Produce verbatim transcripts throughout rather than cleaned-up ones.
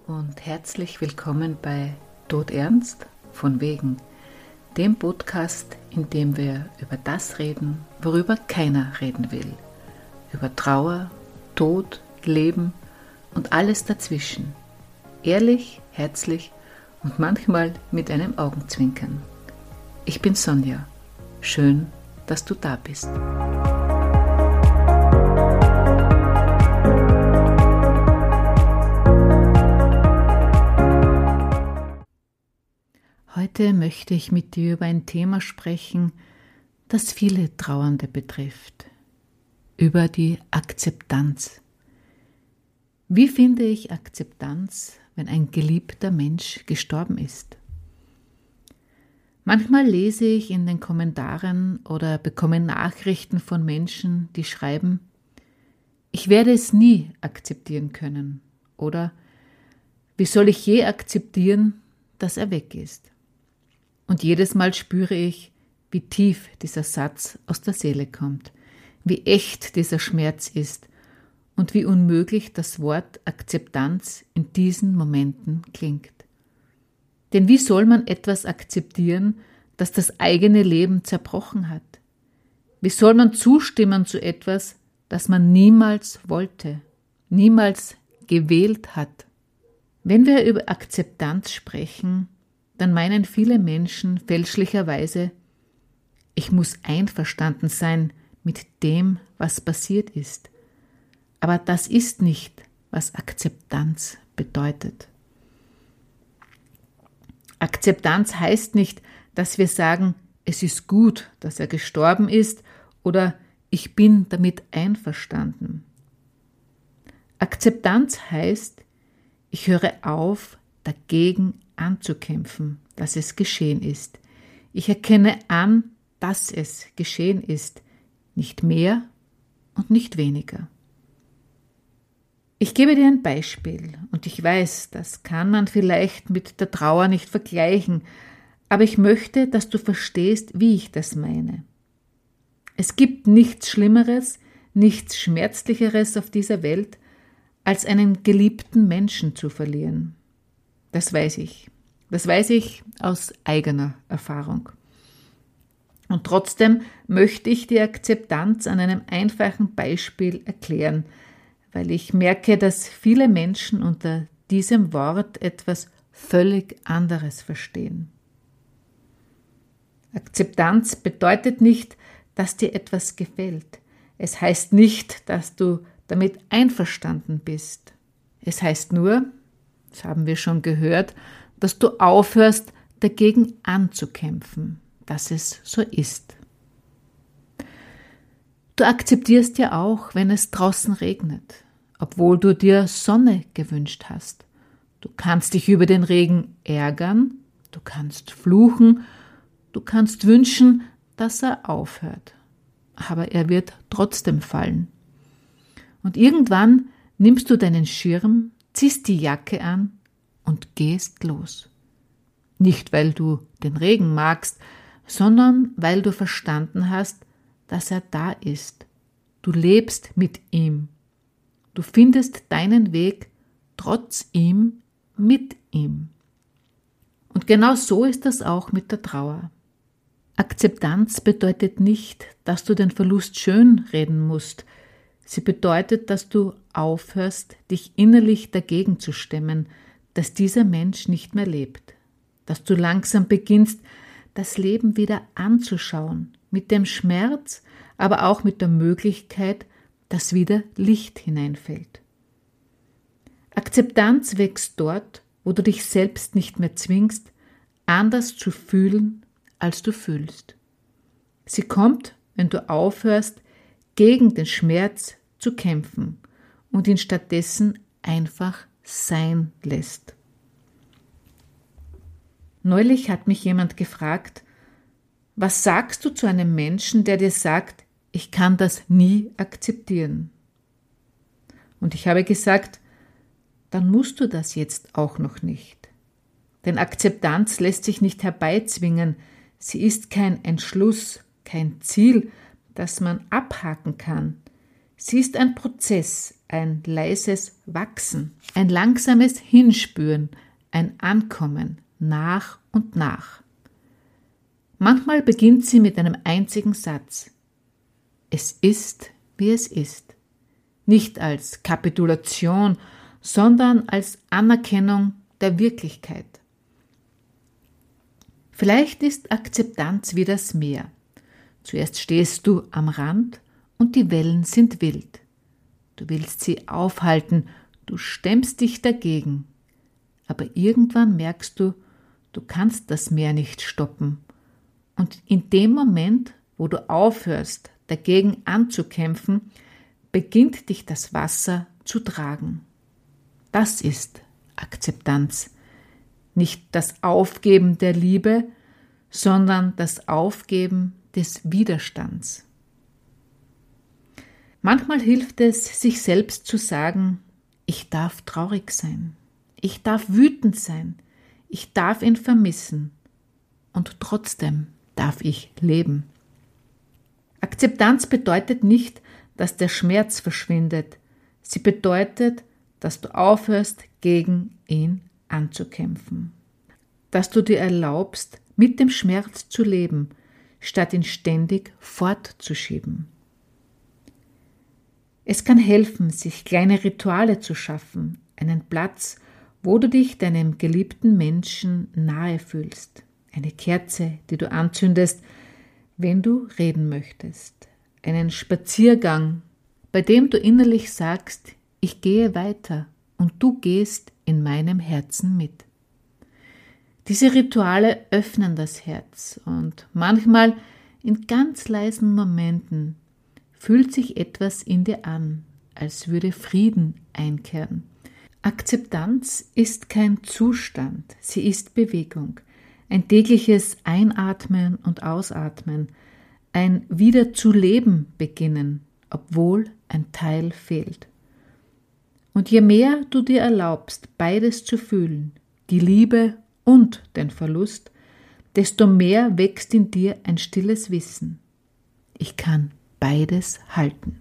und herzlich willkommen bei Todernst von Wegen, dem Podcast, in dem wir über das reden, worüber keiner reden will. Über Trauer, Tod, Leben und alles dazwischen. Ehrlich, herzlich und manchmal mit einem Augenzwinkern. Ich bin Sonja. Schön, dass du da bist. Heute möchte ich mit dir über ein Thema sprechen, das viele Trauernde betrifft. Über die Akzeptanz. Wie finde ich Akzeptanz, wenn ein geliebter Mensch gestorben ist? Manchmal lese ich in den Kommentaren oder bekomme Nachrichten von Menschen, die schreiben, ich werde es nie akzeptieren können oder wie soll ich je akzeptieren, dass er weg ist? Und jedes Mal spüre ich, wie tief dieser Satz aus der Seele kommt, wie echt dieser Schmerz ist und wie unmöglich das Wort Akzeptanz in diesen Momenten klingt. Denn wie soll man etwas akzeptieren, das das eigene Leben zerbrochen hat? Wie soll man zustimmen zu etwas, das man niemals wollte, niemals gewählt hat? Wenn wir über Akzeptanz sprechen, dann meinen viele Menschen fälschlicherweise, ich muss einverstanden sein mit dem, was passiert ist. Aber das ist nicht, was Akzeptanz bedeutet. Akzeptanz heißt nicht, dass wir sagen, es ist gut, dass er gestorben ist oder ich bin damit einverstanden. Akzeptanz heißt, ich höre auf, dagegen anzukämpfen, dass es geschehen ist. Ich erkenne an, dass es geschehen ist, nicht mehr und nicht weniger. Ich gebe dir ein Beispiel und ich weiß, das kann man vielleicht mit der Trauer nicht vergleichen, aber ich möchte, dass du verstehst, wie ich das meine. Es gibt nichts Schlimmeres, nichts Schmerzlicheres auf dieser Welt, als einen geliebten Menschen zu verlieren. Das weiß ich. Das weiß ich aus eigener Erfahrung. Und trotzdem möchte ich die Akzeptanz an einem einfachen Beispiel erklären, weil ich merke, dass viele Menschen unter diesem Wort etwas völlig anderes verstehen. Akzeptanz bedeutet nicht, dass dir etwas gefällt. Es heißt nicht, dass du damit einverstanden bist. Es heißt nur, das haben wir schon gehört, dass du aufhörst, dagegen anzukämpfen, dass es so ist. Du akzeptierst ja auch, wenn es draußen regnet, obwohl du dir Sonne gewünscht hast. Du kannst dich über den Regen ärgern, du kannst fluchen, du kannst wünschen, dass er aufhört. Aber er wird trotzdem fallen. Und irgendwann nimmst du deinen Schirm, ziehst die Jacke an und gehst los. Nicht, weil du den Regen magst, sondern weil du verstanden hast, dass er da ist. Du lebst mit ihm. Du findest deinen Weg trotz ihm, mit ihm. Und genau so ist das auch mit der Trauer. Akzeptanz bedeutet nicht, dass du den Verlust schönreden musst. Sie bedeutet, dass du aufhörst, dich innerlich dagegen zu stemmen, dass dieser Mensch nicht mehr lebt. Dass du langsam beginnst, das Leben wieder anzuschauen, mit dem Schmerz, aber auch mit der Möglichkeit, dass wieder Licht hineinfällt. Akzeptanz wächst dort, wo du dich selbst nicht mehr zwingst, anders zu fühlen, als du fühlst. Sie kommt, wenn du aufhörst, gegen den Schmerz zu kämpfen und ihn stattdessen einfach sein lässt. Neulich hat mich jemand gefragt, was sagst du zu einem Menschen, der dir sagt, ich kann das nie akzeptieren? Und ich habe gesagt, dann musst du das jetzt auch noch nicht. Denn Akzeptanz lässt sich nicht herbeizwingen, sie ist kein Entschluss, kein Ziel, das man abhaken kann. Sie ist ein Prozess, ein leises Wachsen, ein langsames Hinspüren, ein Ankommen nach und nach. Manchmal beginnt sie mit einem einzigen Satz. Es ist, wie es ist. Nicht als Kapitulation, sondern als Anerkennung der Wirklichkeit. Vielleicht ist Akzeptanz wie das Meer. Zuerst stehst du am Rand und die Wellen sind wild. Du willst sie aufhalten, du stemmst dich dagegen. Aber irgendwann merkst du, du kannst das Meer nicht stoppen. Und in dem Moment, wo du aufhörst, dagegen anzukämpfen, beginnt dich das Wasser zu tragen. Das ist Akzeptanz. Nicht das Aufgeben der Liebe, sondern das Aufgeben des Widerstands. Manchmal hilft es, sich selbst zu sagen, ich darf traurig sein, ich darf wütend sein, ich darf ihn vermissen und trotzdem darf ich leben. Akzeptanz bedeutet nicht, dass der Schmerz verschwindet. Sie bedeutet, dass du aufhörst, gegen ihn anzukämpfen. Dass du dir erlaubst, mit dem Schmerz zu leben, statt ihn ständig fortzuschieben. Es kann helfen, sich kleine Rituale zu schaffen, einen Platz, wo du dich deinem geliebten Menschen nahe fühlst, eine Kerze, die du anzündest, wenn du reden möchtest, einen Spaziergang, bei dem du innerlich sagst, ich gehe weiter und du gehst in meinem Herzen mit. Diese Rituale öffnen das Herz und manchmal in ganz leisen Momenten fühlt sich etwas in dir an, als würde Frieden einkehren. Akzeptanz ist kein Zustand, sie ist Bewegung, ein tägliches Einatmen und Ausatmen, ein wieder zu leben beginnen, obwohl ein Teil fehlt. Und je mehr du dir erlaubst, beides zu fühlen, die Liebe und den Verlust, desto mehr wächst in dir ein stilles Wissen. Ich kann beides halten.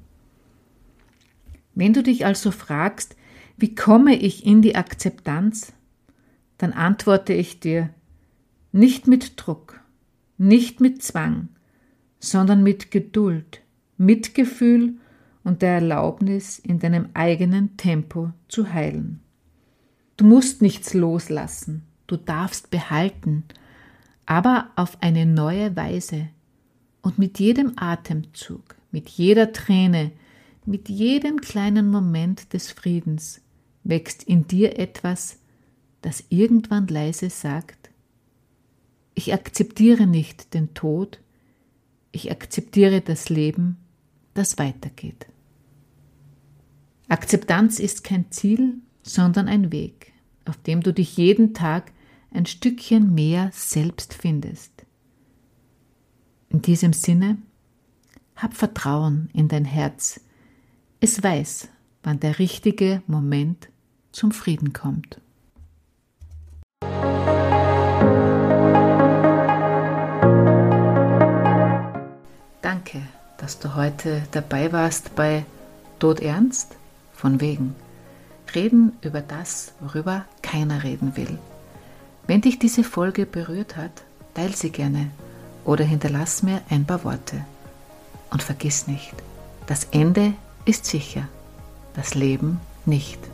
Wenn du dich also fragst, wie komme ich in die Akzeptanz, dann antworte ich dir, nicht mit Druck, nicht mit Zwang, sondern mit Geduld, Mitgefühl und der Erlaubnis, in deinem eigenen Tempo zu heilen. Du musst nichts loslassen, du darfst behalten, aber auf eine neue Weise und mit jedem Atemzug, mit jeder Träne, mit jedem kleinen Moment des Friedens wächst in dir etwas, das irgendwann leise sagt, ich akzeptiere nicht den Tod, ich akzeptiere das Leben, das weitergeht. Akzeptanz ist kein Ziel, sondern ein Weg, auf dem du dich jeden Tag ein Stückchen mehr selbst findest. In diesem Sinne, hab Vertrauen in dein Herz. Es weiß, wann der richtige Moment zum Frieden kommt. Danke, dass du heute dabei warst bei Tod ernst? Von wegen. Reden über das, worüber keiner reden will. Wenn dich diese Folge berührt hat, teile sie gerne oder hinterlass mir ein paar Worte. Und vergiss nicht, das Ende ist sicher, das Leben nicht.